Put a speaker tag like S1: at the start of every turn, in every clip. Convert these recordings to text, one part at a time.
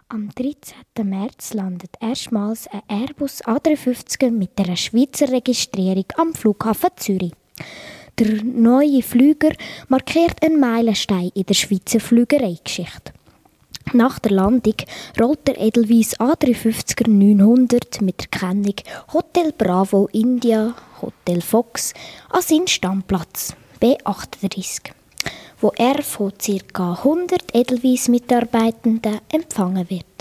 S1: Am 13. März landet erstmals ein Airbus A350er mit einer Schweizer Registrierung am Flughafen Zürich. Der neue Flüger markiert einen Meilenstein in der Schweizer Flügereigeschichte. Nach der Landung rollt der Edelweiss A350er 900 mit der Kennung Hotel Bravo India Hotel Fox an seinen Stammplatz B38, wo er von ca. 100 Edelweiss-Mitarbeitenden empfangen wird.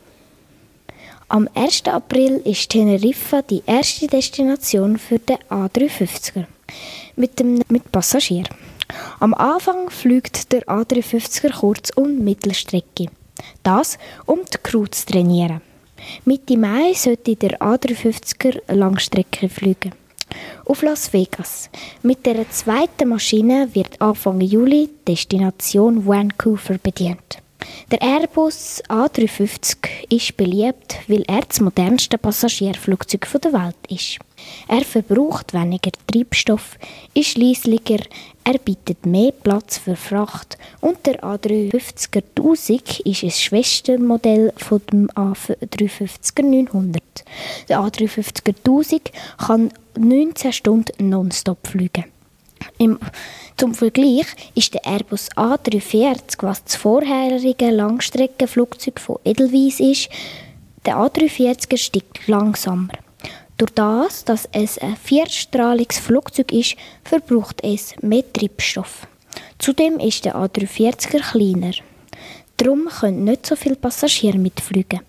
S1: Am 1. April ist Teneriffa die erste Destination für den A350er mit Passagier. Am Anfang fliegt der A350er Kurz- und Mittelstrecke. Das, um die Crew zu trainieren. Mitte Mai sollte der A350er Langstrecke fliegen. Auf Las Vegas. Mit der zweiten Maschine wird Anfang Juli die Destination Vancouver bedient. Der Airbus A350 ist beliebt, weil er das modernste Passagierflugzeug der Welt ist. Er verbraucht weniger Treibstoff, ist leislicher, er bietet mehr Platz für Fracht und der A350er 1000 ist ein Schwestermodell von dem A350er 900. Der A350er 1000 kann 19 Stunden nonstop fliegen. Zum Vergleich ist der Airbus A340, was das vorherige Langstreckenflugzeug von Edelweiss ist, der A340er steigt langsamer. Durch das, dass es ein vierstrahliges Flugzeug ist, verbraucht es mehr Treibstoff. Zudem ist der A340er kleiner. Darum können nicht so viele Passagiere mitfliegen.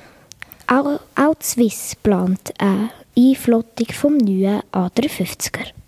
S1: Auch die Swiss plant eine Einflottung vom neuen A350er.